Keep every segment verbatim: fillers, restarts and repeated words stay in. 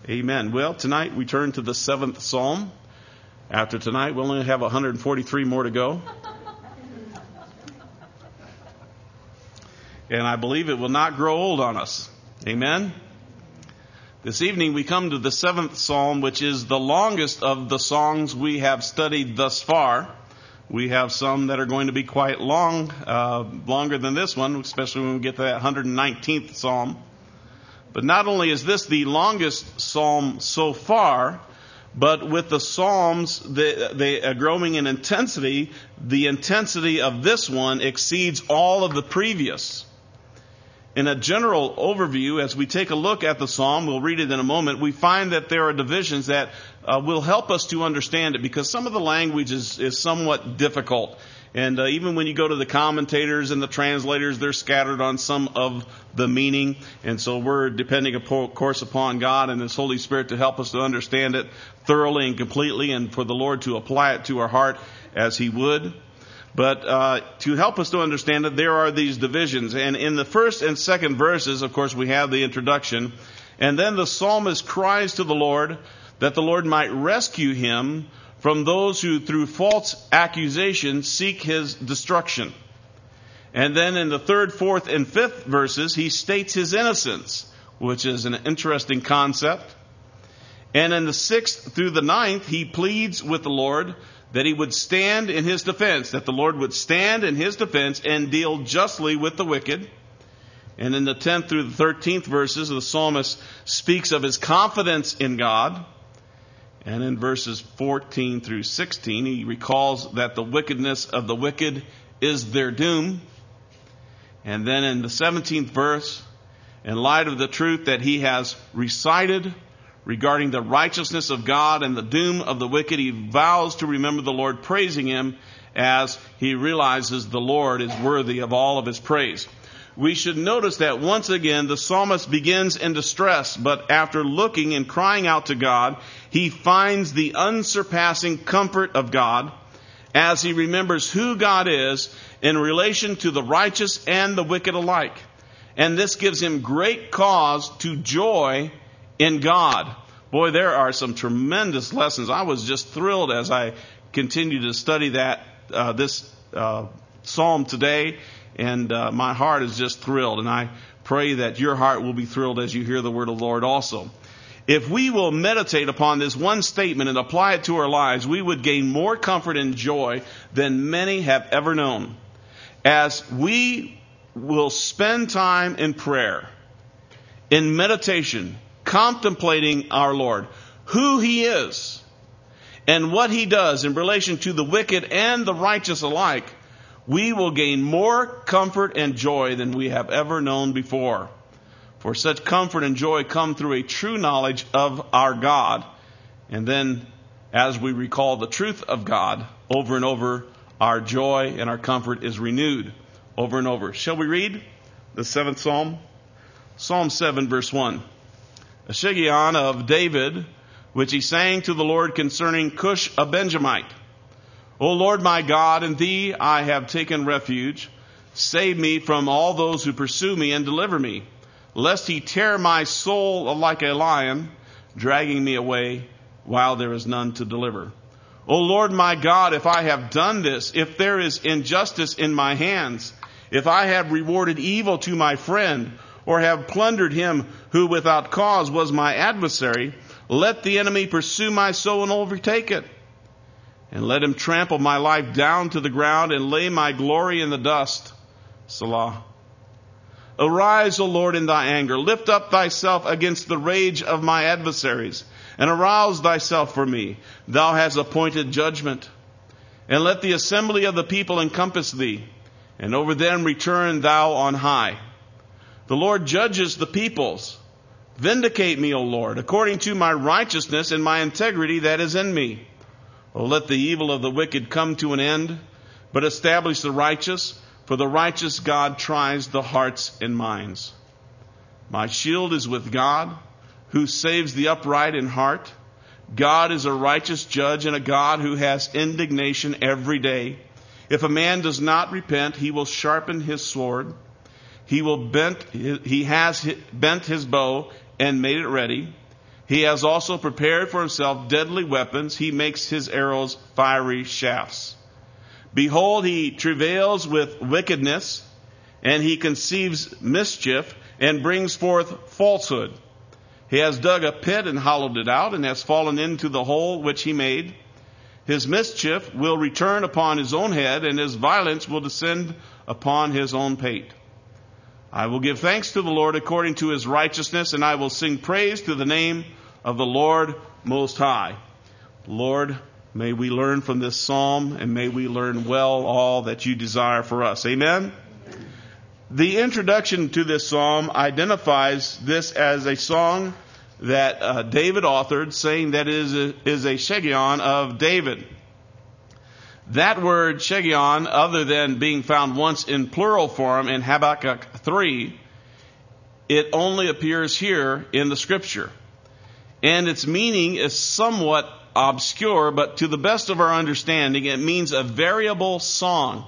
Amen. Well, tonight we turn to the seventh Psalm. After tonight, we'll only have one hundred forty-three more to go. And I believe it will not grow old on us. Amen. This evening we come to the seventh Psalm, which is the longest of the songs we have studied thus far. We have some that are going to be quite long, uh, longer than this one, especially when we get to that one hundred nineteenth Psalm. But not only is this the longest psalm so far, but with the psalms, they, they are growing in intensity. The intensity of this one exceeds all of the previous. In a general overview, as we take a look at the psalm, we'll read it in a moment, we find that there are divisions that uh, will help us to understand it, because some of the language is, is somewhat difficult. And uh, even when you go to the commentators and the translators, they're scattered on some of the meaning. And so we're depending, of course, upon God and His Holy Spirit to help us to understand it thoroughly and completely, and for the Lord to apply it to our heart as He would. But uh to help us to understand it, there are these divisions. And in the first and second verses, of course, we have the introduction. And then the psalmist cries to the Lord that the Lord might rescue him from those who through false accusation seek his destruction. And then in the third, fourth, and fifth verses, he states his innocence, which is an interesting concept. And in the sixth through the ninth, he pleads with the Lord that he would stand in his defense, that the Lord would stand in his defense and deal justly with the wicked. And in the tenth through the thirteenth verses, the psalmist speaks of his confidence in God. And in verses fourteen through sixteen, he recalls that the wickedness of the wicked is their doom. And then in the seventeenth verse, in light of the truth that he has recited regarding the righteousness of God and the doom of the wicked, he vows to remember the Lord, praising Him as he realizes the Lord is worthy of all of His praise. We should notice that once again the psalmist begins in distress, but after looking and crying out to God, he finds the unsurpassing comfort of God as he remembers who God is in relation to the righteous and the wicked alike. And this gives him great cause to joy in God. Boy, there are some tremendous lessons. I was just thrilled as I continued to study that uh, this uh, psalm today. And uh, my heart is just thrilled, and I pray that your heart will be thrilled as you hear the word of the Lord also. If we will meditate upon this one statement and apply it to our lives, we would gain more comfort and joy than many have ever known. As we will spend time in prayer, in meditation, contemplating our Lord, who He is, and what He does in relation to the wicked and the righteous alike, we will gain more comfort and joy than we have ever known before. For such comfort and joy come through a true knowledge of our God. And then, as we recall the truth of God over and over, our joy and our comfort is renewed over and over. Shall we read the seventh Psalm? Psalm seven, verse one. A Shiggaion of David, which he sang to the Lord concerning Cush a Benjamite. O Lord my God, in Thee I have taken refuge. Save me from all those who pursue me and deliver me, lest he tear my soul like a lion, dragging me away while there is none to deliver. O Lord my God, if I have done this, if there is injustice in my hands, if I have rewarded evil to my friend, or have plundered him who without cause was my adversary, let the enemy pursue my soul and overtake it. And let him trample my life down to the ground and lay my glory in the dust. Selah. Arise, O Lord, in Thy anger. Lift up Thyself against the rage of my adversaries, and arouse Thyself for me. Thou hast appointed judgment. And let the assembly of the people encompass Thee, and over them return Thou on high. The Lord judges the peoples. Vindicate me, O Lord, according to my righteousness and my integrity that is in me. O let the evil of the wicked come to an end, but establish the righteous, for the righteous God tries the hearts and minds. My shield is with God, who saves the upright in heart. God is a righteous judge and a God who has indignation every day. If a man does not repent, he will sharpen his sword. He will bent, he has bent his bow and made it ready. He has also prepared for himself deadly weapons. He makes his arrows fiery shafts. Behold, he travails with wickedness, and he conceives mischief, and brings forth falsehood. He has dug a pit and hollowed it out, and has fallen into the hole which he made. His mischief will return upon his own head, and his violence will descend upon his own pate. I will give thanks to the Lord according to his righteousness, and I will sing praise to the name of the Lord Most High. Lord, may we learn from this psalm, and may we learn well all that you desire for us. Amen? The introduction to this psalm identifies this as a song that uh, David authored, saying that it is a, is a Shegion of David. That word Shegion, other than being found once in plural form in Habakkuk three, it only appears here in the scripture. And its meaning is somewhat obscure, but to the best of our understanding, it means a variable song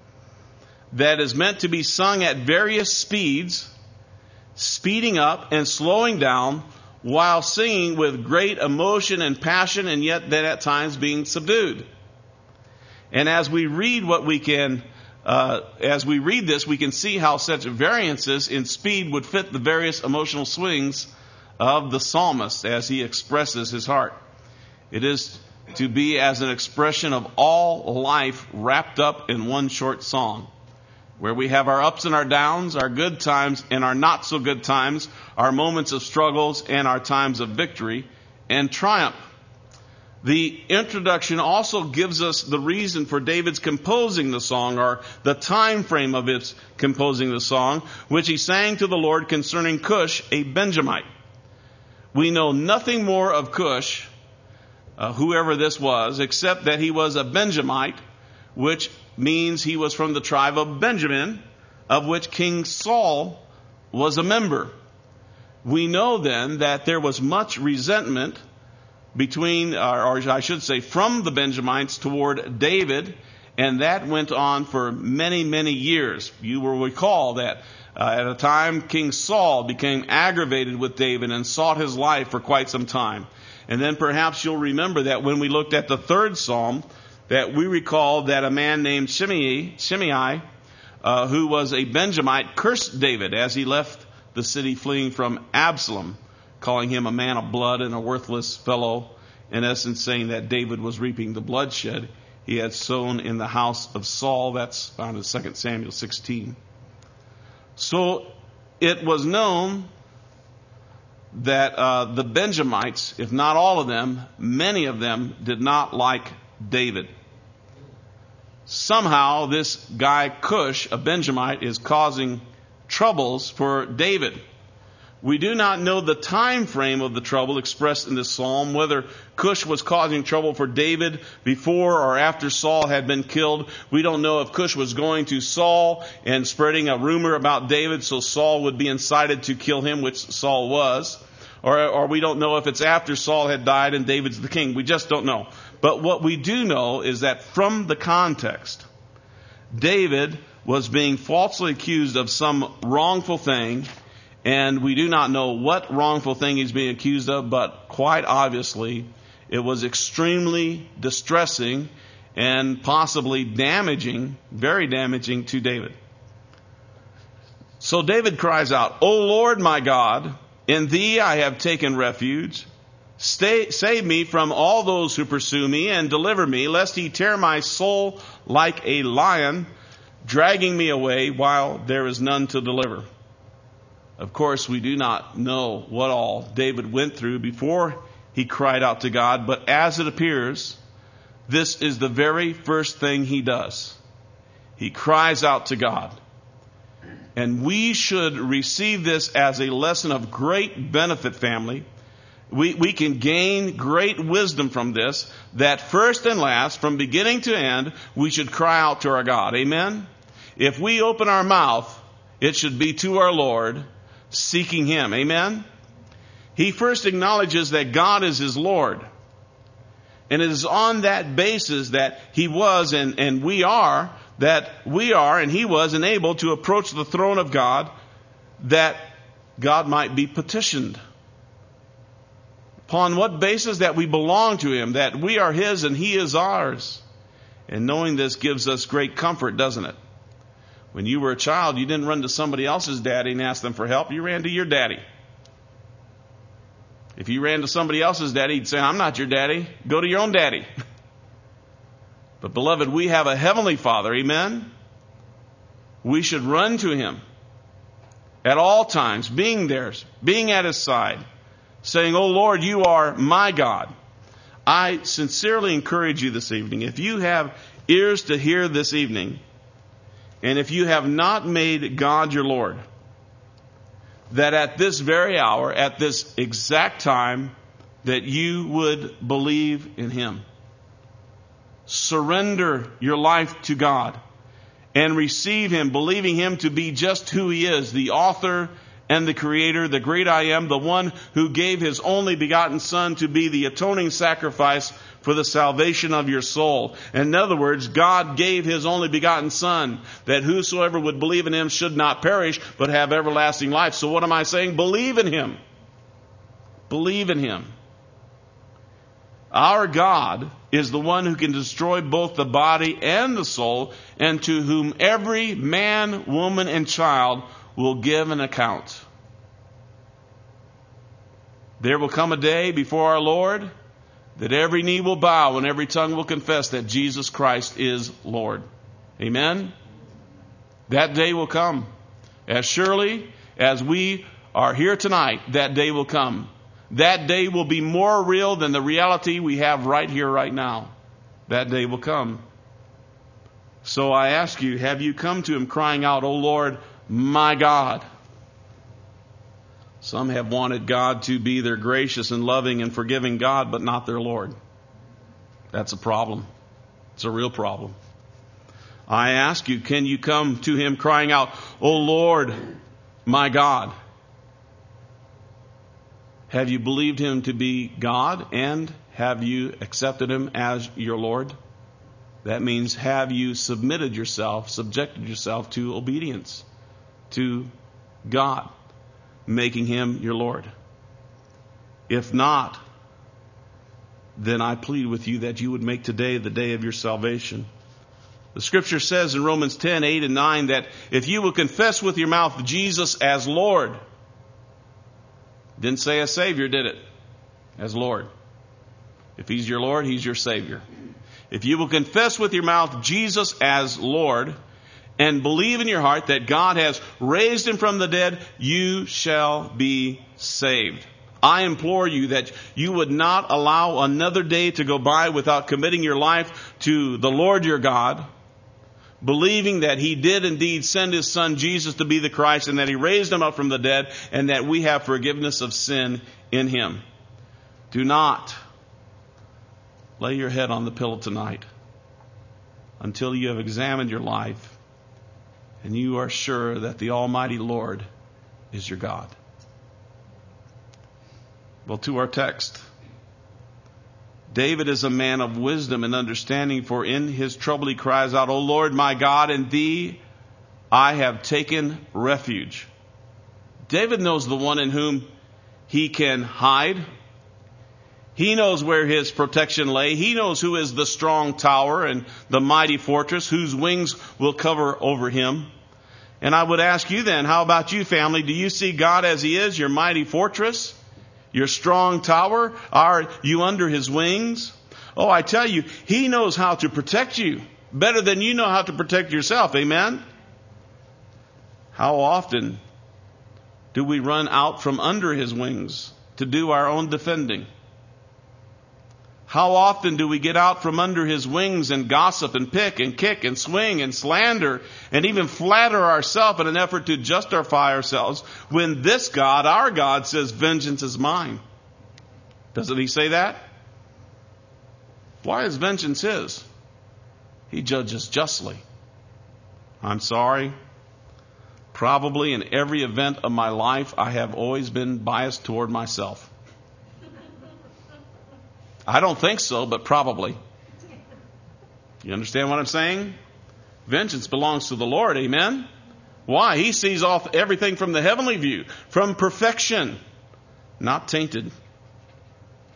that is meant to be sung at various speeds, speeding up and slowing down, while singing with great emotion and passion, and yet then at times being subdued. And as we read what we can, uh, as we read this, we can see how such variances in speed would fit the various emotional swings of the psalmist as he expresses his heart. It is to be as an expression of all life wrapped up in one short song, where we have our ups and our downs, our good times and our not so good times, our moments of struggles and our times of victory and triumph. The introduction also gives us the reason for David's composing the song, or the time frame of its composing the song, which he sang to the Lord concerning Cush, a Benjamite. We know nothing more of Cush, uh, whoever this was, except that he was a Benjamite, which means he was from the tribe of Benjamin, of which King Saul was a member. We know then that there was much resentment between, or, or I should say, from the Benjamites toward David, and that went on for many, many years. You will recall that uh, at a time King Saul became aggravated with David and sought his life for quite some time. And then perhaps you'll remember that when we looked at the third psalm, that we recall that a man named Shimei, Shimei uh, who was a Benjamite, cursed David as he left the city fleeing from Absalom, calling him a man of blood and a worthless fellow, in essence saying that David was reaping the bloodshed he had sown in the house of Saul. That's found in Second Samuel sixteen. So it was known that uh, the Benjamites, if not all of them, many of them did not like David. Somehow this guy Cush, a Benjamite, is causing troubles for David. We do not know the time frame of the trouble expressed in this psalm, whether Cush was causing trouble for David before or after Saul had been killed. We don't know if Cush was going to Saul and spreading a rumor about David so Saul would be incited to kill him, which Saul was. Or, or we don't know if it's after Saul had died and David's the king. We just don't know. But what we do know is that from the context, David was being falsely accused of some wrongful thing, and we do not know what wrongful thing he's being accused of, but quite obviously it was extremely distressing and possibly damaging, very damaging to David. So David cries out, "O Lord my God, in thee I have taken refuge. Stay, save me from all those who pursue me, and deliver me, lest he tear my soul like a lion, dragging me away while there is none to deliver." Of course, we do not know what all David went through before he cried out to God, but as it appears, this is the very first thing he does. He cries out to God. And we should receive this as a lesson of great benefit, family. We, we can gain great wisdom from this, that first and last, from beginning to end, we should cry out to our God. Amen? If we open our mouth, it should be to our Lord, seeking Him. Amen? He first acknowledges that God is his Lord. And it is on that basis that he was and, and we are, that we are and he was enabled to approach the throne of God, that God might be petitioned. Upon what basis? That we belong to Him, that we are His and He is ours. And knowing this gives us great comfort, doesn't it? When you were a child, you didn't run to somebody else's daddy and ask them for help. You ran to your daddy. If you ran to somebody else's daddy, he'd say, I'm not your daddy. Go to your own daddy. But beloved, we have a heavenly Father. Amen? We should run to Him at all times, being there, being at His side, saying, Oh Lord, you are my God. I sincerely encourage you this evening, if you have ears to hear this evening, and if you have not made God your Lord, that at this very hour, at this exact time, that you would believe in Him. Surrender your life to God and receive Him, believing Him to be just who He is, the author and the creator, the great I am, the one who gave His only begotten Son to be the atoning sacrifice for the salvation of your soul. In other words, God gave His only begotten Son, that whosoever would believe in Him should not perish, but have everlasting life. So what am I saying? Believe in Him. Believe in Him. Our God is the one who can destroy both the body and the soul, and to whom every man, woman, and child will give an account. There will come a day before our Lord that every knee will bow and every tongue will confess that Jesus Christ is Lord. Amen? That day will come. As surely as we are here tonight, that day will come. That day will be more real than the reality we have right here, right now. That day will come. So I ask you, have you come to Him crying out, O Lord, my God? Some have wanted God to be their gracious and loving and forgiving God, but not their Lord. That's a problem. It's a real problem. I ask you, can you come to Him crying out, O Lord, my God? Have you believed Him to be God, and have you accepted Him as your Lord? That means, have you submitted yourself, subjected yourself to obedience to God, making Him your Lord? If not, then I plead with you that you would make today the day of your salvation. The Scripture says in Romans ten, eight and nine that if you will confess with your mouth Jesus as Lord, didn't say as Savior, did it? As Lord. If He's your Lord, He's your Savior. If you will confess with your mouth Jesus as Lord and believe in your heart that God has raised Him from the dead, you shall be saved. I implore you that you would not allow another day to go by without committing your life to the Lord your God, believing that He did indeed send His Son Jesus to be the Christ, and that He raised Him up from the dead, and that we have forgiveness of sin in Him. Do not lay your head on the pillow tonight until you have examined your life and you are sure that the Almighty Lord is your God. Well, to our text. David is a man of wisdom and understanding, for in his trouble he cries out, O Lord, my God, in Thee I have taken refuge. David knows the one in whom he can hide. He knows where his protection lay. He knows who is the strong tower and the mighty fortress whose wings will cover over him. And I would ask you then, how about you, family? Do you see God as He is, your mighty fortress, your strong tower? Are you under His wings? Oh, I tell you, He knows how to protect you better than you know how to protect yourself. Amen? How often do we run out from under His wings to do our own defending? How often do we get out from under His wings and gossip and pick and kick and swing and slander and even flatter ourselves in an effort to justify ourselves when this God, our God, says, vengeance is mine? Doesn't He say that? Why is vengeance His? He judges justly. I'm sorry. Probably in every event of my life, I have always been biased toward myself. I don't think so, but probably. You understand what I'm saying? Vengeance belongs to the Lord, amen? Why? He sees off everything from the heavenly view, from perfection, not tainted.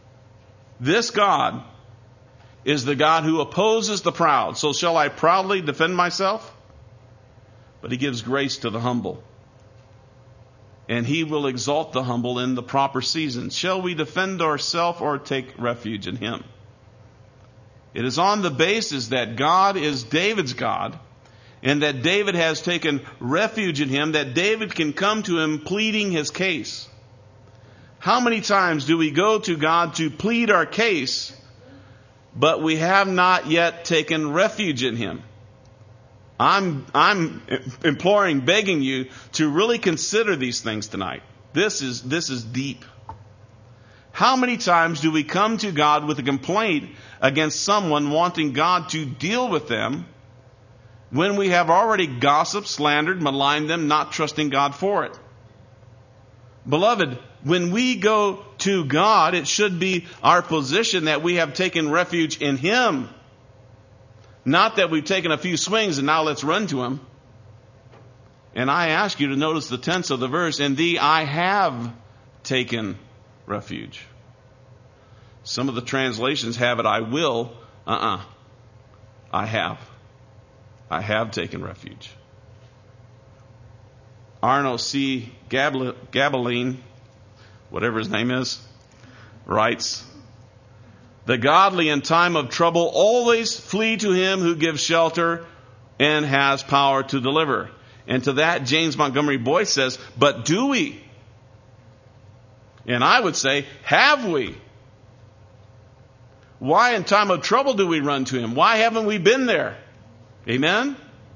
This God is the God who opposes the proud. So shall I proudly defend myself? But he gives grace to the humble. And he will exalt the humble in the proper season. Shall we defend ourselves or take refuge in him? It is on the basis that God is David's God, and that David has taken refuge in him, that David can come to him pleading his case. How many times do we go to God to plead our case, but we have not yet taken refuge in him? I'm, I'm imploring, begging you to really consider these things tonight. This is, this is deep. How many times do we come to God with a complaint against someone, wanting God to deal with them, when we have already gossiped, slandered, maligned them, not trusting God for it? Beloved, when we go to God, it should be our position that we have taken refuge in him. Not that we've taken a few swings and now let's run to him. And I ask you to notice the tense of the verse. In thee I have taken refuge. Some of the translations have it, I will. Uh-uh. I have. I have taken refuge. Arno C. Gabaline, whatever his name is, writes, the godly in time of trouble always flee to him who gives shelter and has power to deliver. And to that, James Montgomery Boyce says, but do we? And I would say, have we? Why in time of trouble do we run to him? Why haven't we been there? Amen?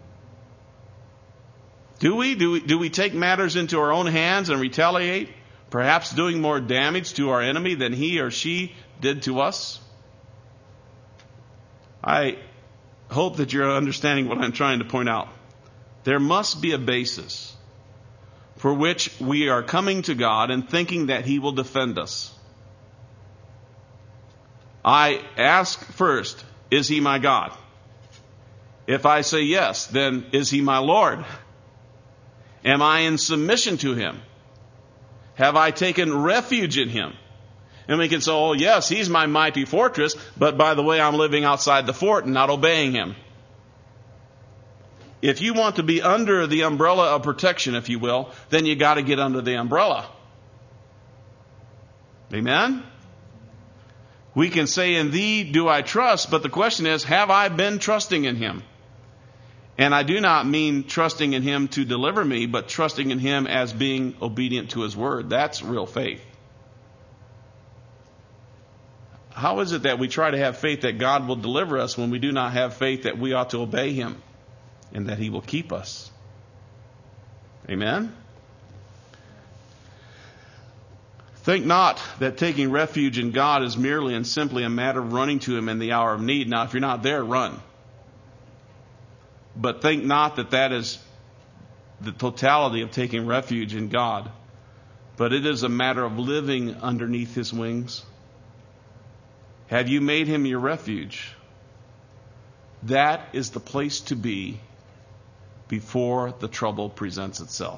Do we? Do we, do we take matters into our own hands and retaliate? Perhaps doing more damage to our enemy than he or she did to us? I hope that you're understanding what I'm trying to point out. There must be a basis for which we are coming to God and thinking that he will defend us. I ask first, is he my God? If I say yes, then is he my Lord? Am I in submission to him? Have I taken refuge in him? And we can say, oh yes, he's my mighty fortress, but by the way, I'm living outside the fort and not obeying him. If you want to be under the umbrella of protection, if you will, then you got to get under the umbrella. Amen? We can say, in thee do I trust, but the question is, have I been trusting in him? And I do not mean trusting in him to deliver me, but trusting in him as being obedient to his word. That's real faith. How is it that we try to have faith that God will deliver us when we do not have faith that we ought to obey him and that he will keep us? Amen? Think not that taking refuge in God is merely and simply a matter of running to him in the hour of need. Now, if you're not there, run. But think not that that is the totality of taking refuge in God. But it is a matter of living underneath his wings. Have you made him your refuge? That is the place to be before the trouble presents itself.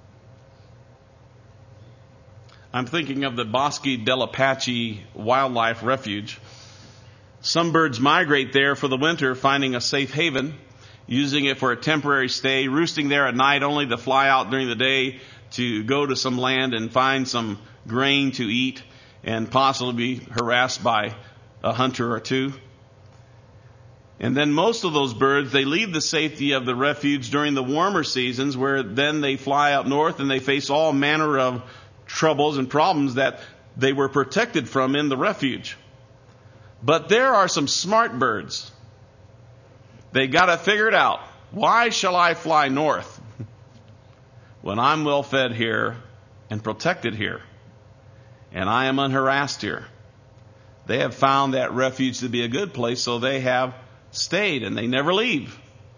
I'm thinking of the Bosque del Apache Wildlife Refuge. Some birds migrate there for the winter, finding a safe haven, using it for a temporary stay, roosting there at night only to fly out during the day to go to some land and find some grain to eat and possibly be harassed by a hunter or two. And then most of those birds, they leave the safety of the refuge during the warmer seasons, where then they fly up north and they face all manner of troubles and problems that they were protected from in the refuge. But there are some smart birds. They got it figured out. Why shall I fly north when I'm well fed here and protected here and I am unharassed here? They have found that refuge to be a good place, so they have stayed and they never leave.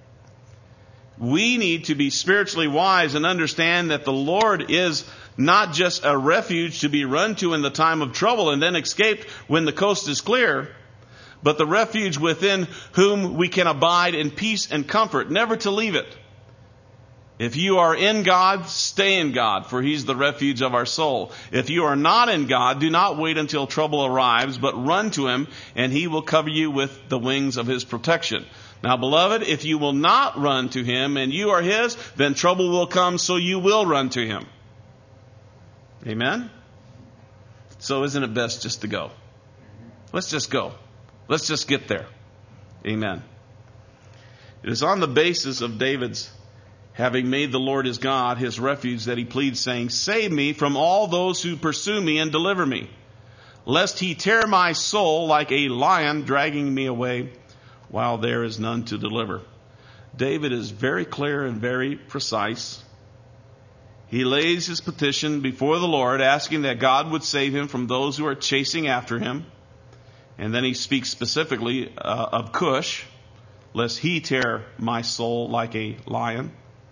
We need to be spiritually wise and understand that the Lord is not just a refuge to be run to in the time of trouble and then escaped when the coast is clear, but the refuge within whom we can abide in peace and comfort, never to leave it. If you are in God, stay in God, for He's the refuge of our soul. If you are not in God, do not wait until trouble arrives, but run to Him, and He will cover you with the wings of His protection. Now, beloved, if you will not run to Him and you are His, then trouble will come, so you will run to Him. Amen? So isn't it best just to go? Let's just go. Let's just get there. Amen. It is on the basis of David's having made the Lord his God, his refuge, that he pleads, saying, "Save me from all those who pursue me and deliver me, lest he tear my soul like a lion, dragging me away while there is none to deliver." David is very clear and very precise. He lays his petition before the Lord, asking that God would save him from those who are chasing after him. And then he speaks specifically uh, of Cush, lest he tear my soul like a lion.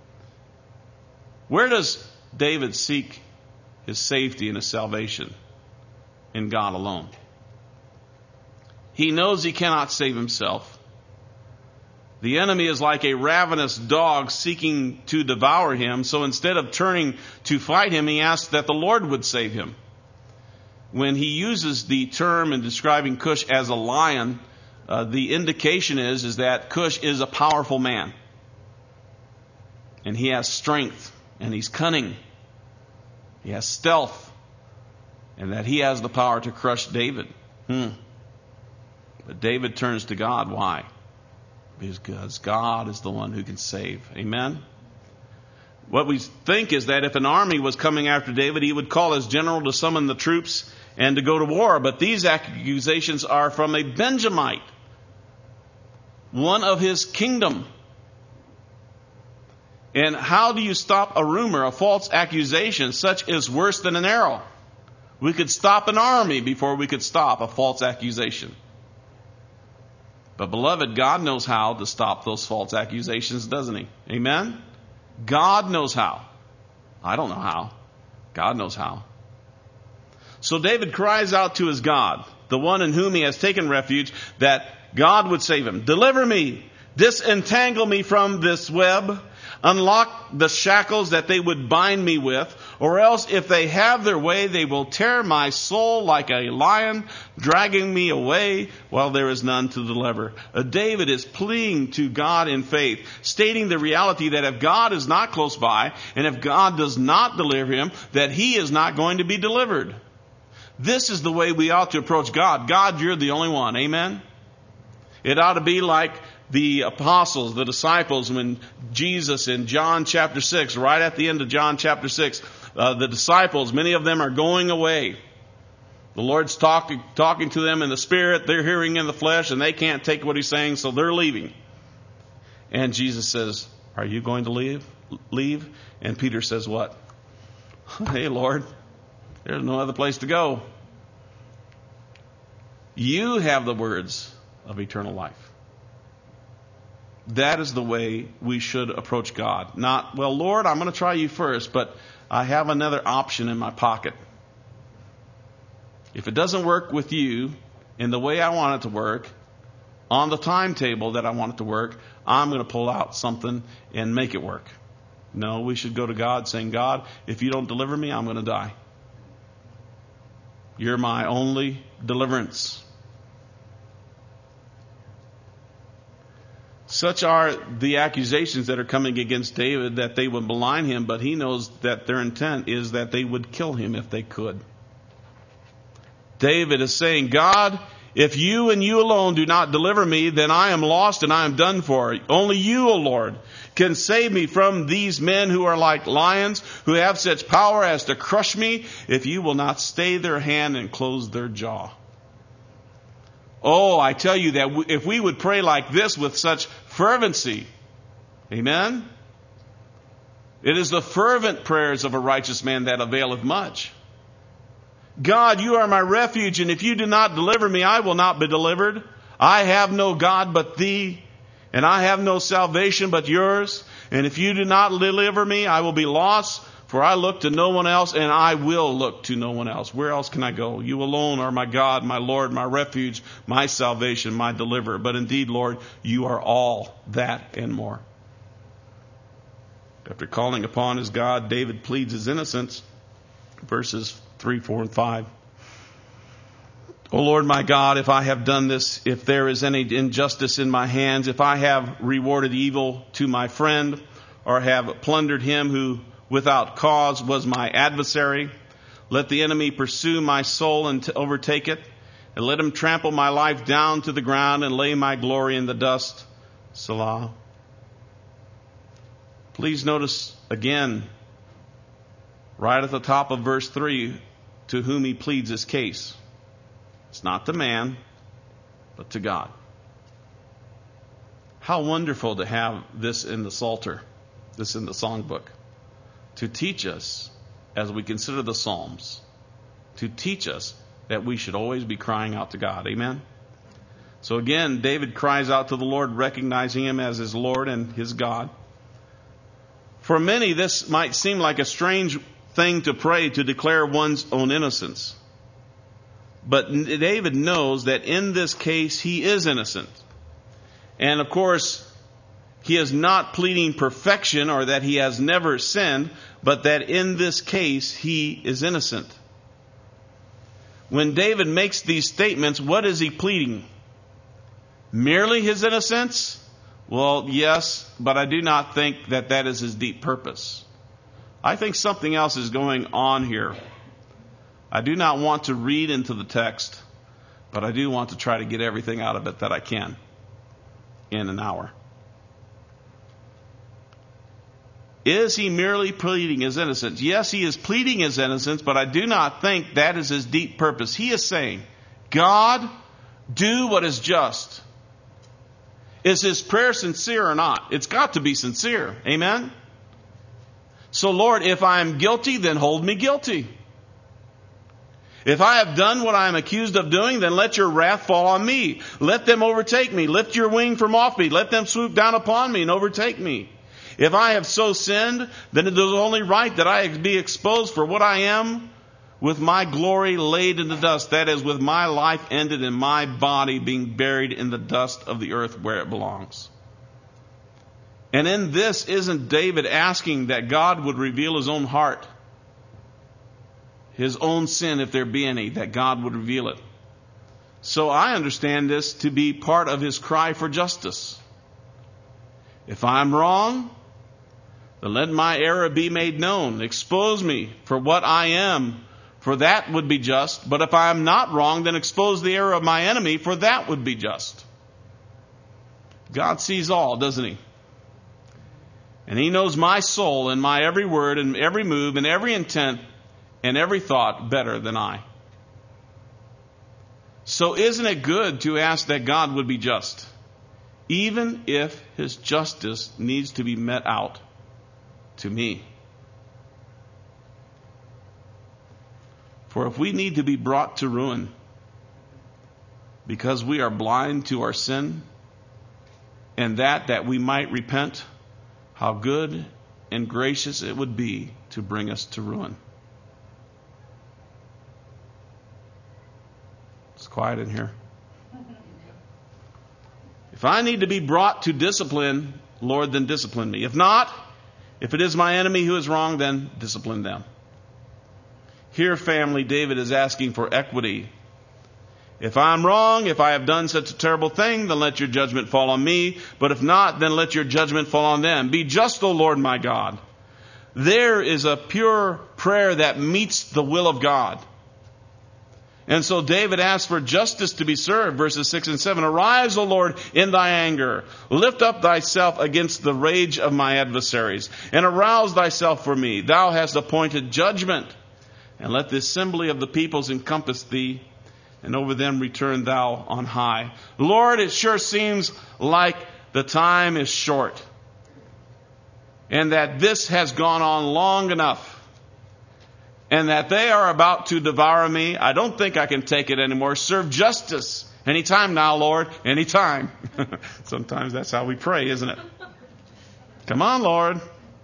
Where does David seek his safety and his salvation? In God alone. He knows he cannot save himself. The enemy is like a ravenous dog seeking to devour him, so instead of turning to fight him, he asks that the Lord would save him. When he uses the term in describing Cush as a lion, uh, the indication is, is that Cush is a powerful man. And he has strength. And he's cunning. He has stealth. And that he has the power to crush David. Hmm. But David turns to God. Why? Because God is the one who can save. Amen? What we think is that if an army was coming after David, he would call his general to summon the troops and to go to war. But these accusations are from a Benjamite, one of his kingdom. And how do you stop a rumor, a false accusation? Such is worse than an arrow. We could stop an army before we could stop a false accusation. But beloved, God knows how to stop those false accusations, doesn't He? Amen? God knows how. I don't know how. God knows how. So David cries out to his God, the one in whom he has taken refuge, that God would save him. "Deliver me, disentangle me from this web, unlock the shackles that they would bind me with, or else if they have their way, they will tear my soul like a lion, dragging me away while there is none to deliver." Uh, David is pleading to God in faith, stating the reality that if God is not close by, and if God does not deliver him, that he is not going to be delivered. This is the way we ought to approach God. God, you're the only one. Amen? It ought to be like the apostles, the disciples, when Jesus in John chapter six, right at the end of John chapter six, uh, the disciples, many of them are going away. The Lord's talking, talking to them in the spirit, they're hearing in the flesh, and they can't take what He's saying, so they're leaving. And Jesus says, "Are you going to leave? Leave?" And Peter says what? "Hey, Lord, there's no other place to go. You have the words of eternal life." That is the way we should approach God. Not, "Well, Lord, I'm going to try you first, but I have another option in my pocket. If it doesn't work with you in the way I want it to work, on the timetable that I want it to work, I'm going to pull out something and make it work." No, we should go to God saying, "God, if you don't deliver me, I'm going to die. You're my only deliverance." Such are the accusations that are coming against David, that they would malign him, but he knows that their intent is that they would kill him if they could. David is saying, "God, if you and you alone do not deliver me, then I am lost and I am done for. Only you, O Lord, can save me from these men who are like lions, who have such power as to crush me, if you will not stay their hand and close their jaw." Oh, I tell you that if we would pray like this with such fervency, amen? It is the fervent prayers of a righteous man that availeth much. "God, you are my refuge, and if you do not deliver me, I will not be delivered. I have no God but Thee, and I have no salvation but yours. And if you do not deliver me, I will be lost. For I look to no one else, and I will look to no one else." Where else can I go? You alone are my God, my Lord, my refuge, my salvation, my deliverer. But indeed, Lord, you are all that and more. After calling upon his God, David pleads his innocence. Verses three, four, and five. O Lord my God, if I have done this, if there is any injustice in my hands, if I have rewarded evil to my friend, or have plundered him who without cause was my adversary, let the enemy pursue my soul and to overtake it, and let him trample my life down to the ground and lay my glory in the dust. Selah. Please notice again, right at the top of verse three, to whom he pleads his case. It's not to man, but to God. How wonderful to have this in the Psalter, this in the songbook, to teach us, as we consider the Psalms, to teach us that we should always be crying out to God. Amen? So again, David cries out to the Lord, recognizing him as his Lord and his God. For many, this might seem like a strange thing to pray, to declare one's own innocence. But David knows that in this case, he is innocent. And of course, he is not pleading perfection or that he has never sinned, but that in this case, he is innocent. When David makes these statements, what is he pleading? Merely his innocence? Well, yes, but I do not think that that is his deep purpose. I think something else is going on here. I do not want to read into the text, but I do want to try to get everything out of it that I can in an hour. Is he merely pleading his innocence? Yes, he is pleading his innocence, but I do not think that is his deep purpose. He is saying, God, do what is just. Is his prayer sincere or not? It's got to be sincere. Amen? So, Lord, if I am guilty, then hold me guilty. If I have done what I am accused of doing, then let your wrath fall on me. Let them overtake me. Lift your wing from off me. Let them swoop down upon me and overtake me. If I have so sinned, then it is only right that I be exposed for what I am, with my glory laid in the dust. That is, with my life ended and my body being buried in the dust of the earth where it belongs. And in this, isn't David asking that God would reveal his own heart? His own sin, if there be any, that God would reveal it. So I understand this to be part of his cry for justice. If I'm wrong, then let my error be made known. Expose me for what I am, for that would be just. But if I am not wrong, then expose the error of my enemy, for that would be just. God sees all, doesn't he? And he knows my soul and my every word and every move and every intent and every thought better than I. So isn't it good to ask that God would be just, even if his justice needs to be met out to me? For if we need to be brought to ruin because we are blind to our sin, and that that we might repent, how good and gracious it would be to bring us to ruin. It's quiet in here. If I need to be brought to discipline, Lord, then discipline me. If not, if it is my enemy who is wrong, then discipline them. Here, family, David is asking for equity. If I'm wrong, if I have done such a terrible thing, then let your judgment fall on me. But if not, then let your judgment fall on them. Be just, O Lord my God. There is a pure prayer that meets the will of God. And so David asks for justice to be served, verses six and seven. Arise, O Lord, in thy anger. Lift up thyself against the rage of my adversaries, and arouse thyself for me. Thou hast appointed judgment, and let the assembly of the peoples encompass thee, and over them return thou on high. Lord, it sure seems like the time is short, and that this has gone on long enough, and that they are about to devour me. I don't think I can take it anymore. Serve justice. Anytime now, Lord. Anytime. Sometimes that's how we pray, isn't it? Come on, Lord.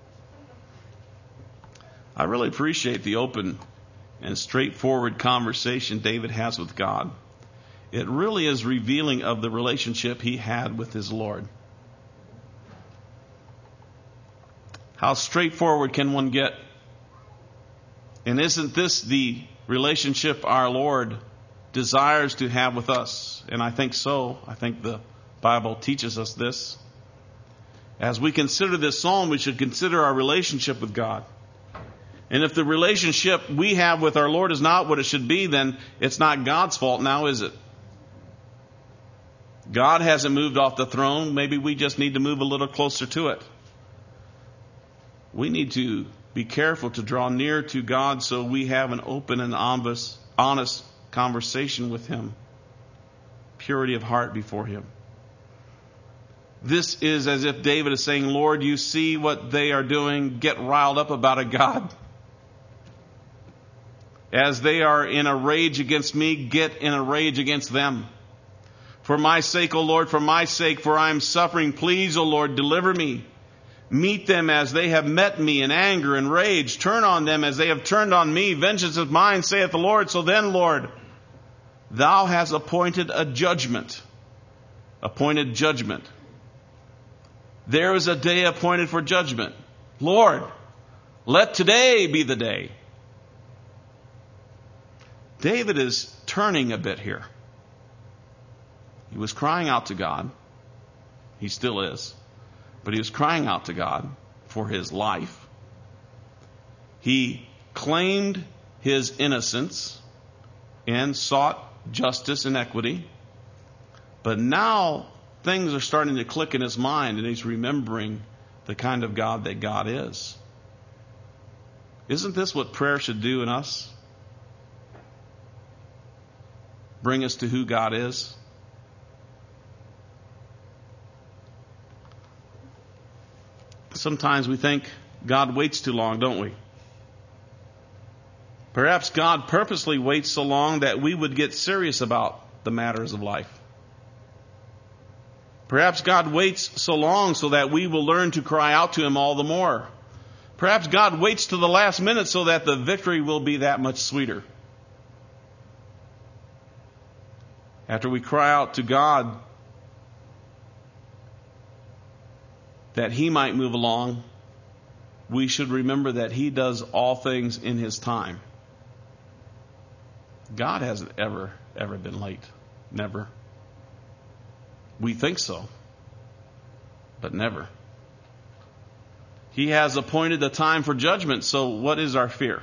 I really appreciate the open and straightforward conversation David has with God. It really is revealing of the relationship he had with his Lord. How straightforward can one get? And isn't this the relationship our Lord desires to have with us? And I think so. I think the Bible teaches us this. As we consider this psalm, we should consider our relationship with God. And if the relationship we have with our Lord is not what it should be, then it's not God's fault now, is it? God hasn't moved off the throne. Maybe we just need to move a little closer to it. We need to be careful to draw near to God so we have an open and honest conversation with Him. Purity of heart before Him. This is as if David is saying, Lord, you see what they are doing. Get riled up about it, God. As they are in a rage against me, get in a rage against them. For my sake, O Lord, for my sake, for I am suffering, please, O Lord, deliver me. Meet them as they have met me in anger and rage. Turn on them as they have turned on me. Vengeance is mine, saith the Lord. So then, Lord, thou hast appointed a judgment. Appointed judgment. There is a day appointed for judgment. Lord, let today be the day. David is turning a bit here. He was crying out to God. He still is. But he was crying out to God for his life. He claimed his innocence and sought justice and equity. But now things are starting to click in his mind, and he's remembering the kind of God that God is. Isn't this what prayer should do in us? Bring us to who God is. Sometimes we think God waits too long, don't we? Perhaps God purposely waits so long that we would get serious about the matters of life. Perhaps God waits so long so that we will learn to cry out to Him all the more. Perhaps God waits to the last minute so that the victory will be that much sweeter. After we cry out to God that He might move along, we should remember that He does all things in His time. God hasn't ever, ever been late. Never. We think so, but never. He has appointed a time for judgment, so what is our fear?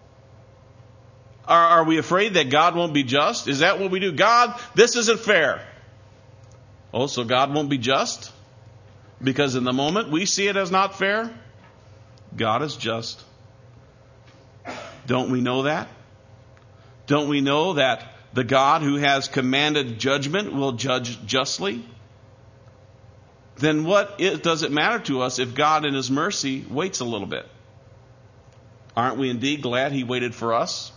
Are, are we afraid that God won't be just? Is that what we do? God, this isn't fair. Oh, so God won't be just? Because in the moment we see it as not fair, God is just. Don't we know that? Don't we know that the God who has commanded judgment will judge justly? Then what does it matter to us if God in His mercy waits a little bit? Aren't we indeed glad He waited for us?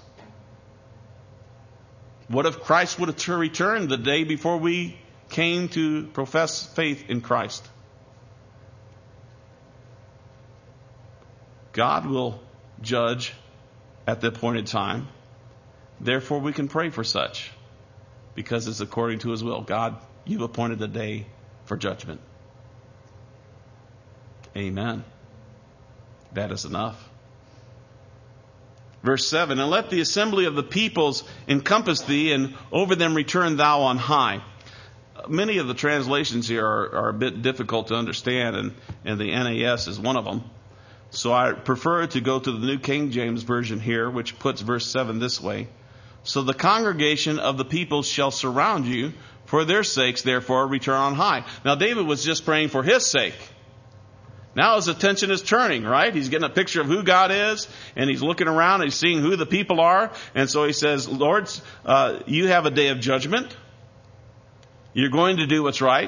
What if Christ would have returned the day before we came to profess faith in Christ? God will judge at the appointed time. Therefore, we can pray for such, because it's according to His will. God, You've appointed a day for judgment. Amen. That is enough. Verse seven, and let the assembly of the peoples encompass thee, and over them return thou on high. Many of the translations here are, are a bit difficult to understand, and, and the N A S is one of them. So I prefer to go to the New King James Version here, which puts verse seven this way. So the congregation of the people shall surround you. For their sakes, therefore, return on high. Now, David was just praying for his sake. Now his attention is turning, right? He's getting a picture of who God is, and he's looking around and he's seeing who the people are. And so he says, Lord, uh, you have a day of judgment. You're going to do what's right.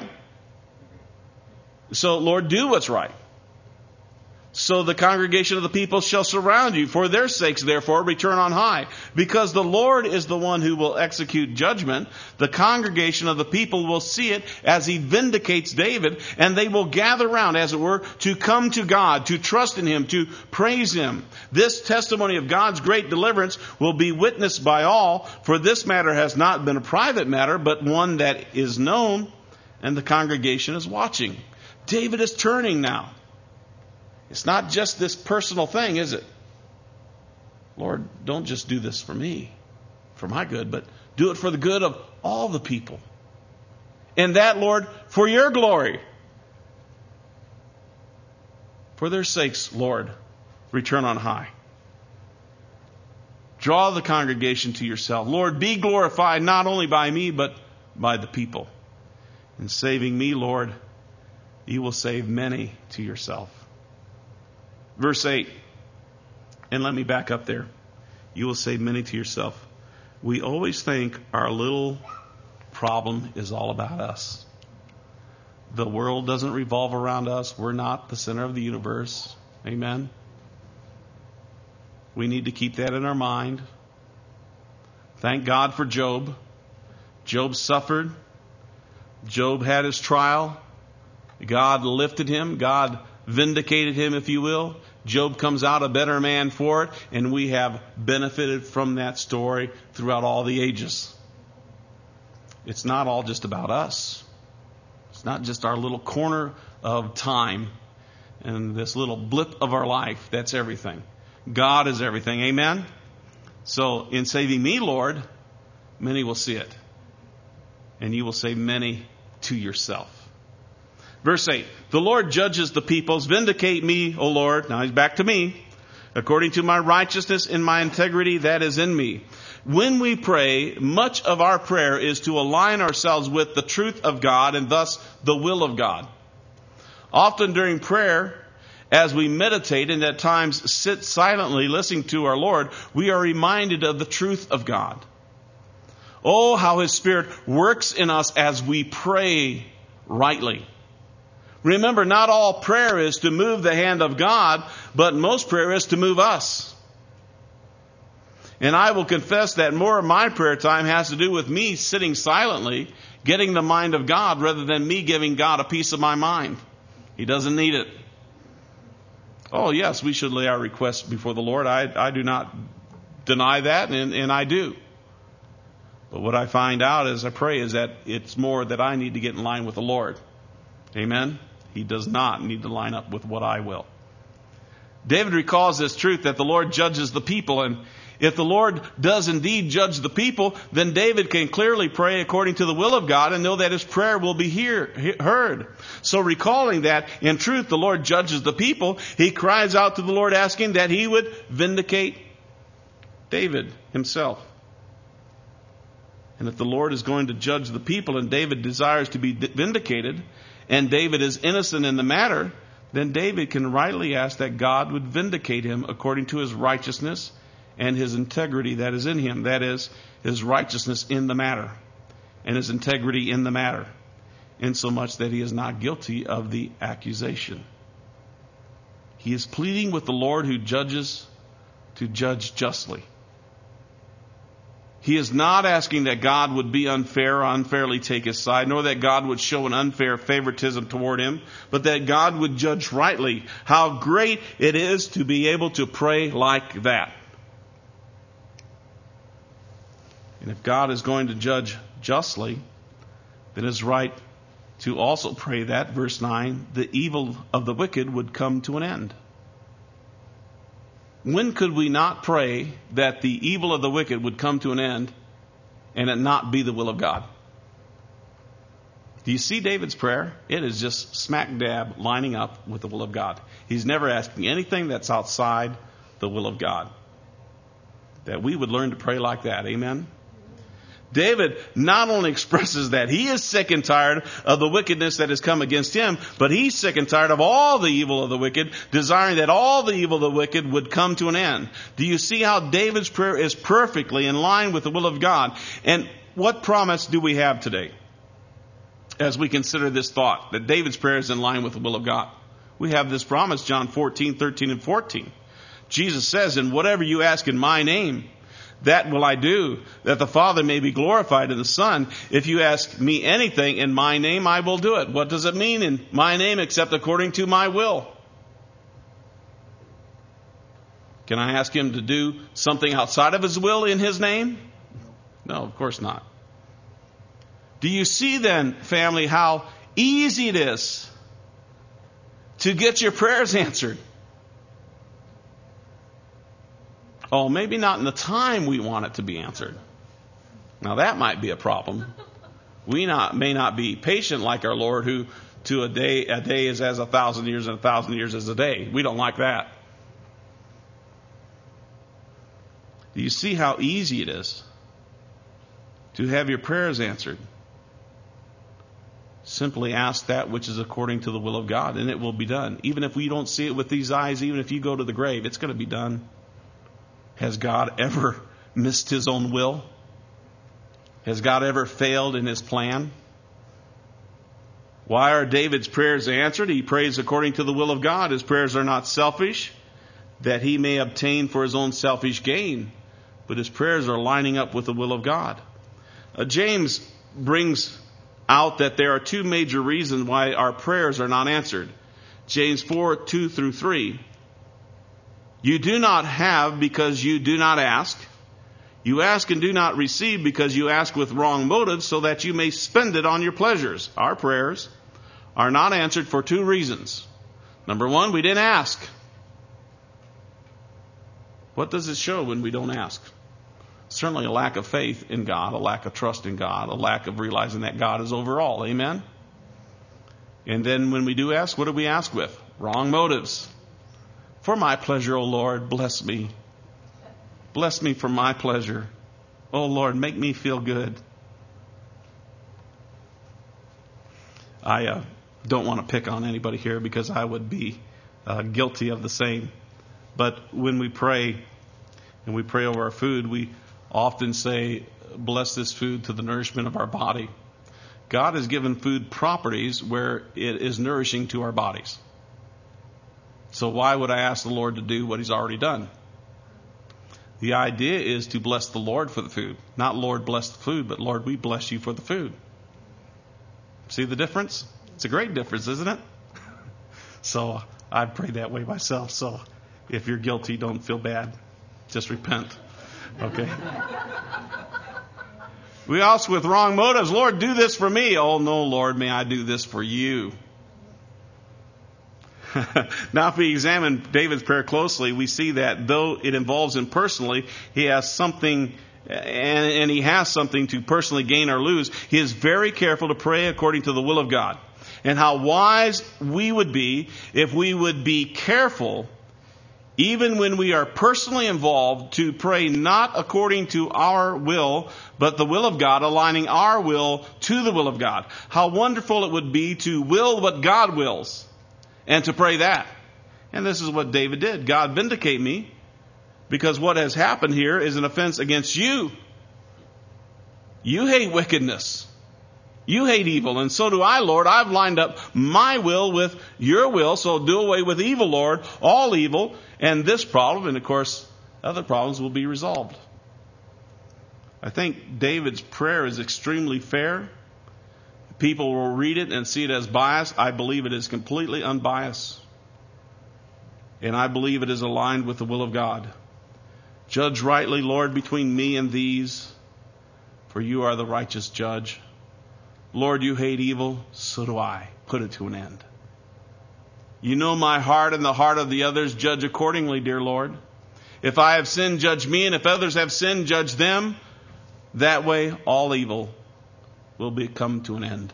So, Lord, do what's right. So the congregation of the people shall surround you. For their sakes, therefore, return on high. Because the Lord is the one who will execute judgment. The congregation of the people will see it as He vindicates David. And they will gather round, as it were, to come to God, to trust in Him, to praise Him. This testimony of God's great deliverance will be witnessed by all. For this matter has not been a private matter, but one that is known. And the congregation is watching. David is turning now. It's not just this personal thing, is it? Lord, don't just do this for me, for my good, but do it for the good of all the people. And that, Lord, for your glory. For their sakes, Lord, return on high. Draw the congregation to yourself. Lord, be glorified not only by me, but by the people. In saving me, Lord, you will save many to yourself. Verse eight. And let me back up there. You will save many to yourself. We always think our little problem is all about us. The world doesn't revolve around us. We're not the center of the universe. Amen. We need to keep that in our mind. Thank God for Job. Job suffered. Job had his trial. God lifted him. God vindicated him, if you will. Job comes out a better man for it, and we have benefited from that story throughout all the ages. It's not all just about us. It's not just our little corner of time and this little blip of our life. That's everything. God is everything. Amen? So, in saving me, Lord, many will see it. And you will save many to yourself. Verse eight. The Lord judges the peoples. Vindicate me, O Lord. Now he's back to me. According to my righteousness and my integrity that is in me. When we pray, much of our prayer is to align ourselves with the truth of God and thus the will of God. Often during prayer, as we meditate and at times sit silently listening to our Lord, we are reminded of the truth of God. Oh, how His Spirit works in us as we pray rightly. Remember, not all prayer is to move the hand of God, but most prayer is to move us. And I will confess that more of my prayer time has to do with me sitting silently, getting the mind of God, rather than me giving God a piece of my mind. He doesn't need it. Oh, yes, we should lay our requests before the Lord. I, I do not deny that, and, and I do. But what I find out as I pray is that it's more that I need to get in line with the Lord. Amen? He does not need to line up with what I will. David recalls this truth that the Lord judges the people, and if the Lord does indeed judge the people, then David can clearly pray according to the will of God and know that his prayer will be hear, heard. So recalling that, in truth, the Lord judges the people, he cries out to the Lord asking that he would vindicate David himself. And if the Lord is going to judge the people and David desires to be vindicated, and David is innocent in the matter, then David can rightly ask that God would vindicate him according to his righteousness and his integrity that is in him. That is, his righteousness in the matter and his integrity in the matter, insomuch that he is not guilty of the accusation. He is pleading with the Lord who judges to judge justly. He is not asking that God would be unfair or unfairly take his side, nor that God would show an unfair favoritism toward him, but that God would judge rightly. How great it is to be able to pray like that. And if God is going to judge justly, then it's right to also pray that, verse nine, the evil of the wicked would come to an end. When could we not pray that the evil of the wicked would come to an end and it not be the will of God? Do you see David's prayer? It is just smack dab lining up with the will of God. He's never asking anything that's outside the will of God. That we would learn to pray like that. Amen? David not only expresses that he is sick and tired of the wickedness that has come against him, but he's sick and tired of all the evil of the wicked, desiring that all the evil of the wicked would come to an end. Do you see how David's prayer is perfectly in line with the will of God? And what promise do we have today as we consider this thought, that David's prayer is in line with the will of God? We have this promise, John fourteen, thirteen, and fourteen. Jesus says, "And whatever you ask in my name, that will I do, that the Father may be glorified in the Son. If you ask me anything in my name, I will do it." What does it mean in my name except according to my will? Can I ask him to do something outside of his will in his name? No, of course not. Do you see then, family, how easy it is to get your prayers answered? Oh, maybe not in the time we want it to be answered. Now that might be a problem. We not may not be patient like our Lord, who to a day a day is as a thousand years, and a thousand years as a day. We don't like that. Do you see how easy it is to have your prayers answered? Simply ask that which is according to the will of God, and it will be done. Even if we don't see it with these eyes, even if you go to the grave, it's going to be done. Has God ever missed His own will? Has God ever failed in His plan? Why are David's prayers answered? He prays according to the will of God. His prayers are not selfish, that he may obtain for his own selfish gain, but his prayers are lining up with the will of God. Uh, James brings out that there are two major reasons why our prayers are not answered. James four, two through three. You do not have because you do not ask. You ask and do not receive because you ask with wrong motives, so that you may spend it on your pleasures. Our prayers are not answered for two reasons. Number one, we didn't ask. What does it show when we don't ask? Certainly a lack of faith in God, a lack of trust in God, a lack of realizing that God is over all. Amen? And then when we do ask, what do we ask with? Wrong motives. For my pleasure, O Lord, bless me. Bless me for my pleasure. Oh Lord, make me feel good. I uh, don't want to pick on anybody here because I would be uh, guilty of the same. But when we pray and we pray over our food, we often say, bless this food to the nourishment of our body. God has given food properties where it is nourishing to our bodies. So why would I ask the Lord to do what He's already done? The idea is to bless the Lord for the food. Not Lord bless the food, but Lord, we bless you for the food. See the difference? It's a great difference, isn't it? So I pray that way myself. So if you're guilty, don't feel bad. Just repent. Okay? We ask with wrong motives. Lord, do this for me. Oh no, Lord, may I do this for you. Now, if we examine David's prayer closely, we see that though it involves him personally, he has something, and, and he has something to personally gain or lose. He is very careful to pray according to the will of God. And how wise we would be if we would be careful, even when we are personally involved, to pray not according to our will, but the will of God, aligning our will to the will of God. How wonderful it would be to will what God wills. And to pray that. And this is what David did. God, vindicate me, because what has happened here is an offense against you. You hate wickedness. You hate evil. And so do I, Lord. I've lined up my will with your will. So do away with evil, Lord. All evil. And this problem, and of course, other problems will be resolved. I think David's prayer is extremely fair. People will read it and see it as biased. I believe it is completely unbiased. And I believe it is aligned with the will of God. Judge rightly, Lord, between me and these, for you are the righteous judge. Lord, you hate evil, so do I. Put it to an end. You know my heart and the heart of the others. Judge accordingly, dear Lord. If I have sinned, judge me, and if others have sinned, judge them. That way, all evil will be come to an end.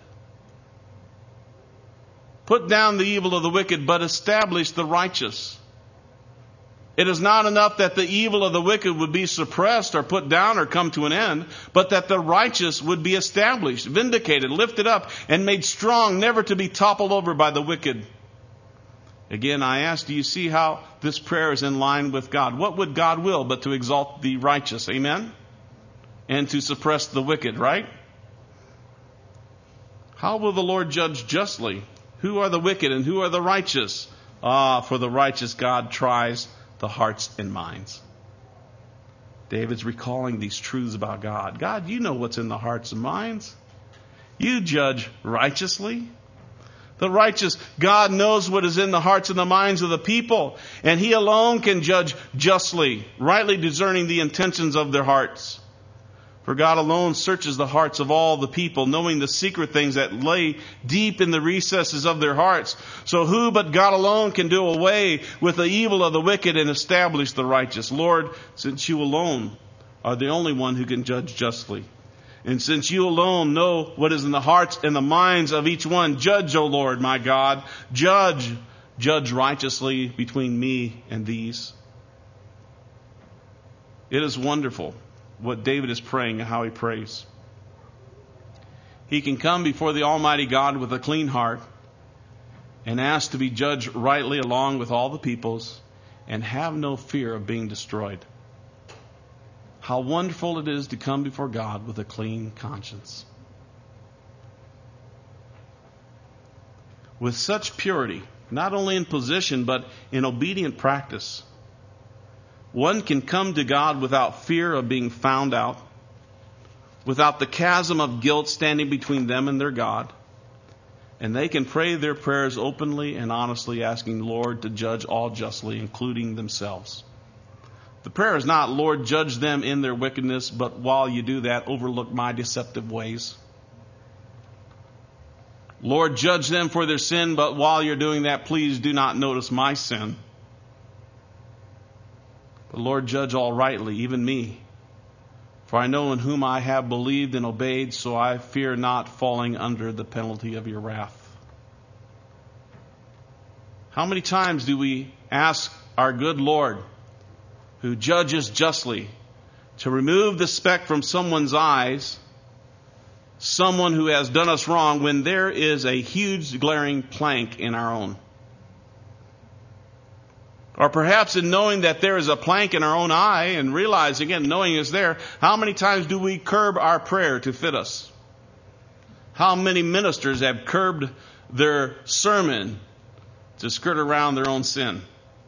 Put down the evil of the wicked, but establish the righteous. It is not enough that the evil of the wicked would be suppressed or put down or come to an end, but that the righteous would be established, vindicated, lifted up, and made strong, never to be toppled over by the wicked. Again, I ask, do you see how this prayer is in line with God? What would God will but to exalt the righteous? Amen? And to suppress the wicked, right? How will the Lord judge justly? Who are the wicked and who are the righteous? Ah, for the righteous God tries the hearts and minds. David's recalling these truths about God. God, you know what's in the hearts and minds. You judge righteously. The righteous God knows what is in the hearts and the minds of the people, and He alone can judge justly, rightly discerning the intentions of their hearts. For God alone searches the hearts of all the people, knowing the secret things that lay deep in the recesses of their hearts. So who but God alone can do away with the evil of the wicked and establish the righteous? Lord, since you alone are the only one who can judge justly, and since you alone know what is in the hearts and the minds of each one, judge, O Lord, my God, judge, judge righteously between me and these. It is wonderful what David is praying and how he prays. He can come before the Almighty God with a clean heart and ask to be judged rightly along with all the peoples and have no fear of being destroyed. How wonderful it is to come before God with a clean conscience. With such purity, not only in position but in obedient practice, one can come to God without fear of being found out, without the chasm of guilt standing between them and their God, and they can pray their prayers openly and honestly, asking the Lord to judge all justly, including themselves. The prayer is not, Lord, judge them in their wickedness, but while you do that, overlook my deceptive ways. Lord, judge them for their sin, but while you're doing that, please do not notice my sin. But Lord, judge all rightly, even me. For I know in whom I have believed and obeyed, so I fear not falling under the penalty of your wrath. How many times do we ask our good Lord, who judges justly, to remove the speck from someone's eyes, someone who has done us wrong, when there is a huge glaring plank in our own? Or perhaps in knowing that there is a plank in our own eye and realizing it, knowing it's there, how many times do we curb our prayer to fit us? How many ministers have curbed their sermon to skirt around their own sin?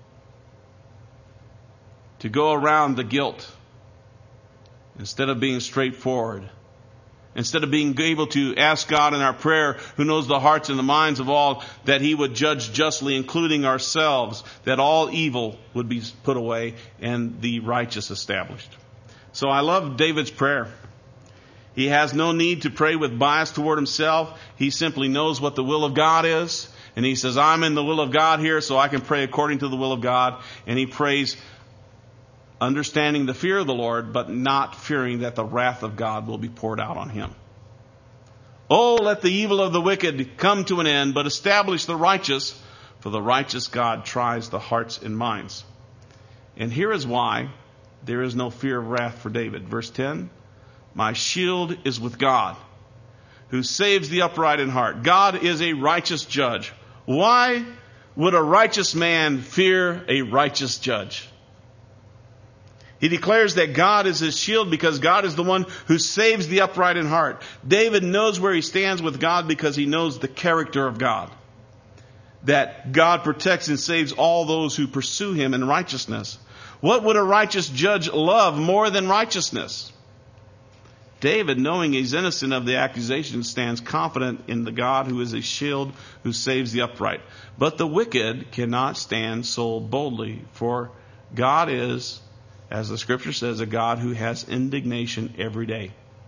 To go around the guilt instead of being straightforward. Instead of being able to ask God in our prayer, who knows the hearts and the minds of all, that He would judge justly, including ourselves, that all evil would be put away and the righteous established. So I love David's prayer. He has no need to pray with bias toward himself. He simply knows what the will of God is. And he says, I'm in the will of God here, so I can pray according to the will of God. And he prays understanding the fear of the Lord, but not fearing that the wrath of God will be poured out on him. Oh, let the evil of the wicked come to an end, but establish the righteous, for the righteous God tries the hearts and minds. And here is why there is no fear of wrath for David. Verse ten, my shield is with God, who saves the upright in heart. God is a righteous judge. Why would a righteous man fear a righteous judge? He declares that God is his shield because God is the one who saves the upright in heart. David knows where he stands with God because he knows the character of God. That God protects and saves all those who pursue him in righteousness. What would a righteous judge love more than righteousness? David, knowing he's innocent of the accusation, stands confident in the God who is a shield who saves the upright. But the wicked cannot stand so boldly, for God is, as the scripture says, a God who has indignation every day.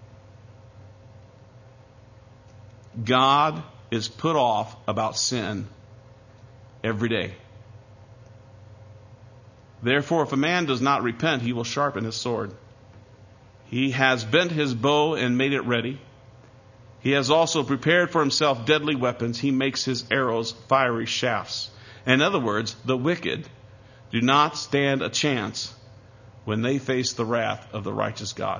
God is put off about sin every day. Therefore, if a man does not repent, he will sharpen his sword. He has bent his bow and made it ready. He has also prepared for himself deadly weapons. He makes his arrows fiery shafts. In other words, the wicked do not stand a chance when they face the wrath of the righteous God.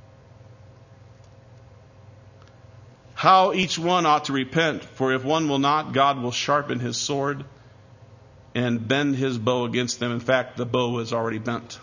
How each one ought to repent, for if one will not, God will sharpen his sword and bend his bow against them. In fact, the bow is already bent.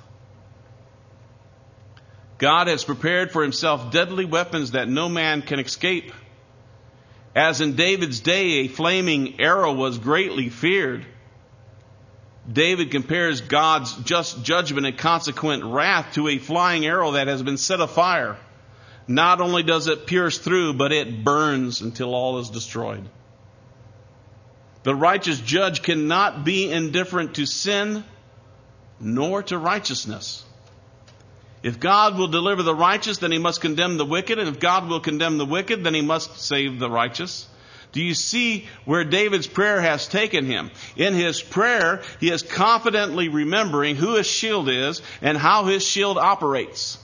God has prepared for himself deadly weapons that no man can escape. As in David's day, a flaming arrow was greatly feared. David compares God's just judgment and consequent wrath to a flying arrow that has been set afire. Not only does it pierce through, but it burns until all is destroyed. The righteous judge cannot be indifferent to sin nor to righteousness. If God will deliver the righteous, then he must condemn the wicked. And if God will condemn the wicked, then he must save the righteous. Do you see where David's prayer has taken him? In his prayer, he is confidently remembering who his shield is and how his shield operates.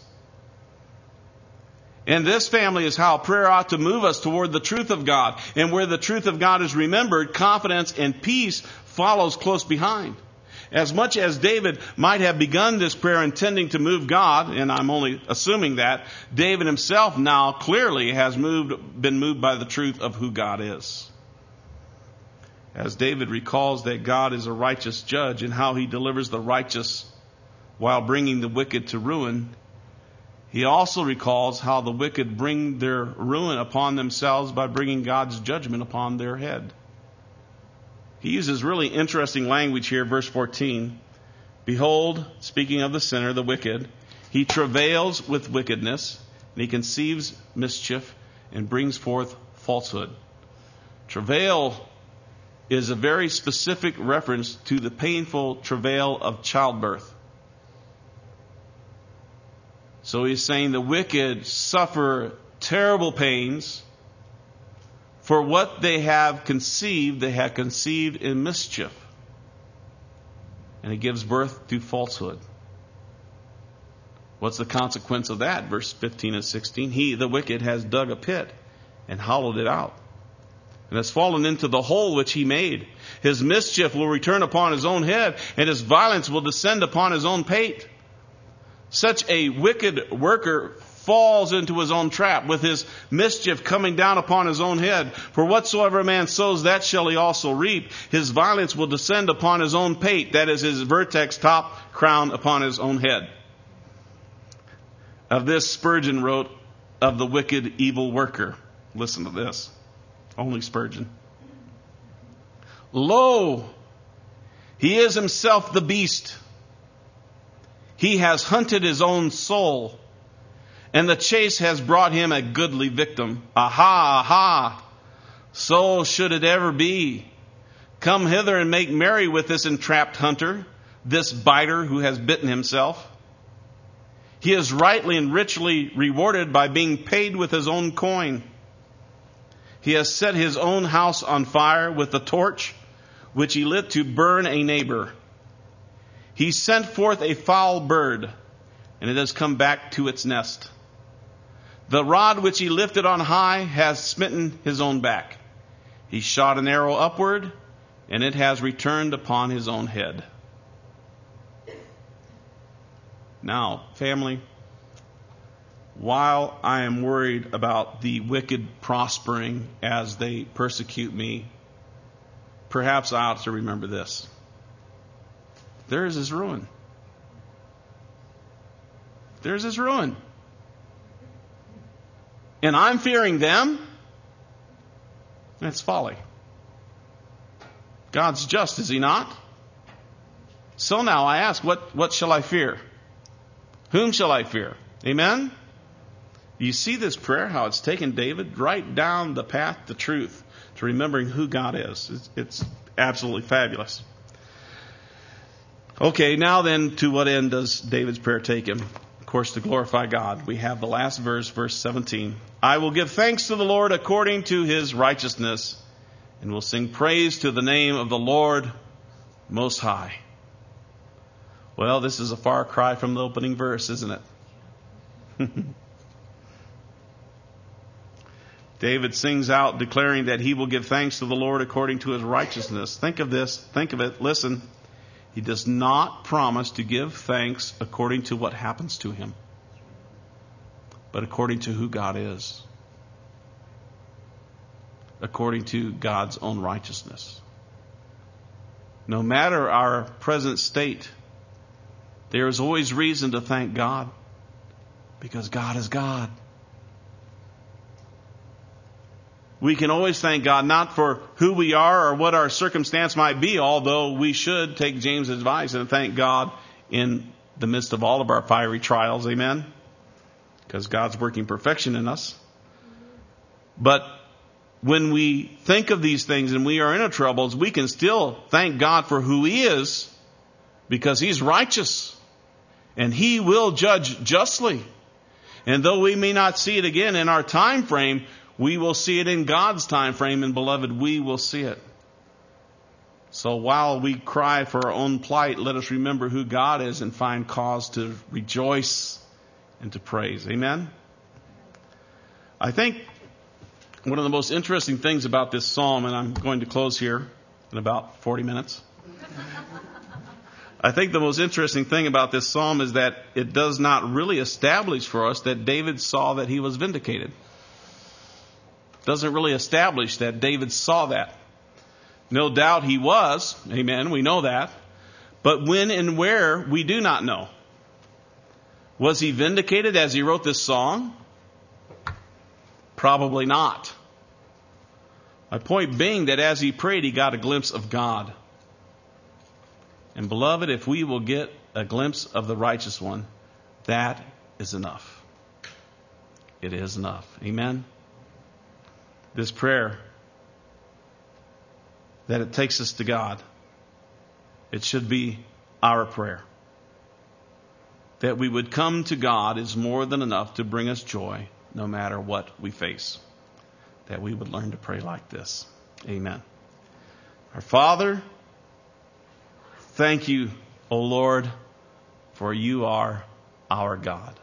And this, family, is how prayer ought to move us toward the truth of God. And where the truth of God is remembered, confidence and peace follows close behind. As much as David might have begun this prayer intending to move God, and I'm only assuming that, David himself now clearly has moved, been moved by the truth of who God is. As David recalls that God is a righteous judge and how he delivers the righteous while bringing the wicked to ruin, he also recalls how the wicked bring their ruin upon themselves by bringing God's judgment upon their head. He uses really interesting language here, verse fourteen. Behold, speaking of the sinner, the wicked, he travails with wickedness, and he conceives mischief and brings forth falsehood. Travail is a very specific reference to the painful travail of childbirth. So he's saying the wicked suffer terrible pains for what they have conceived. They have conceived in mischief. And it gives birth to falsehood. What's the consequence of that? Verse fifteen and sixteen. He, the wicked, has dug a pit and hollowed it out, and has fallen into the hole which he made. His mischief will return upon his own head, and his violence will descend upon his own pate. Such a wicked worker falls into his own trap, with his mischief coming down upon his own head. For whatsoever a man sows, that shall he also reap. His violence will descend upon his own pate, that is his vertex top crown upon his own head. Of this Spurgeon wrote of the wicked evil worker. Listen to this. Only Spurgeon. Lo, he is himself the beast. He has hunted his own soul, and the chase has brought him a goodly victim. Aha, aha! So should it ever be. Come hither and make merry with this entrapped hunter, this biter who has bitten himself. He is rightly and richly rewarded by being paid with his own coin. He has set his own house on fire with the torch which he lit to burn a neighbor. He sent forth a foul bird, and it has come back to its nest. The rod which he lifted on high has smitten his own back. He shot an arrow upward, and it has returned upon his own head. Now, family, while I am worried about the wicked prospering as they persecute me, perhaps I ought to remember this. There's his ruin. There's his ruin. And I'm fearing them. That's folly. God's just, is he not? So now I ask, what, what shall I fear? Whom shall I fear? Amen? You see this prayer, how it's taken David right down the path to truth, to remembering who God is. It's, it's absolutely fabulous. Okay, now then, to what end does David's prayer take him? Of course, to glorify God. We have the last verse, verse seventeen. I will give thanks to the Lord according to his righteousness, and will sing praise to the name of the Lord Most High. Well, this is a far cry from the opening verse, isn't it? David sings out declaring that he will give thanks to the Lord according to his righteousness. Think of this. Think of it. Listen. He does not promise to give thanks according to what happens to him, but according to who God is, according to God's own righteousness. No matter our present state, there is always reason to thank God, because God is God. We can always thank God not for who we are or what our circumstance might be, although we should take James' advice and thank God in the midst of all of our fiery trials. Amen? Because God's working perfection in us. But when we think of these things and we are in our troubles, we can still thank God for who he is, because he's righteous. And He will judge justly. And though we may not see it again in our time frame, we will see it in God's time frame. And beloved, we will see it. So while we cry for our own plight, let us remember who God is and find cause to rejoice and to praise. Amen? I think one of the most interesting things about this psalm, and I'm going to close here in about forty minutes. I think the most interesting thing about this psalm is that it does not really establish for us that David saw that he was vindicated. It doesn't really establish that David saw that. No doubt he was. Amen. We know that. But when and where, we do not know. Was he vindicated as he wrote this song? Probably not. My point being that as he prayed, he got a glimpse of God. And beloved, if we will get a glimpse of the righteous one, that is enough. It is enough. Amen? This prayer, that it takes us to God, it should be our prayer. That we would come to God is more than enough to bring us joy, no matter what we face. That we would learn to pray like this. Amen. Our Father, thank you, O Lord, for you are our God.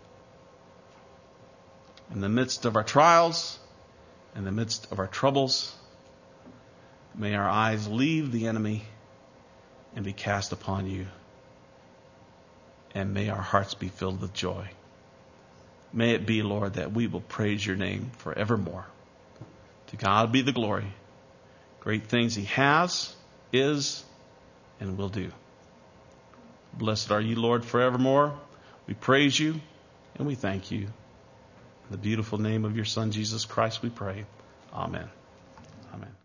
In the midst of our trials, in the midst of our troubles, may our eyes leave the enemy and be cast upon you. And may our hearts be filled with joy. May it be, Lord, that we will praise your name forevermore. To God be the glory. Great things he has, is, and will do. Blessed are you, Lord, forevermore. We praise you and we thank you. In the beautiful name of your Son, Jesus Christ, we pray. Amen. Amen.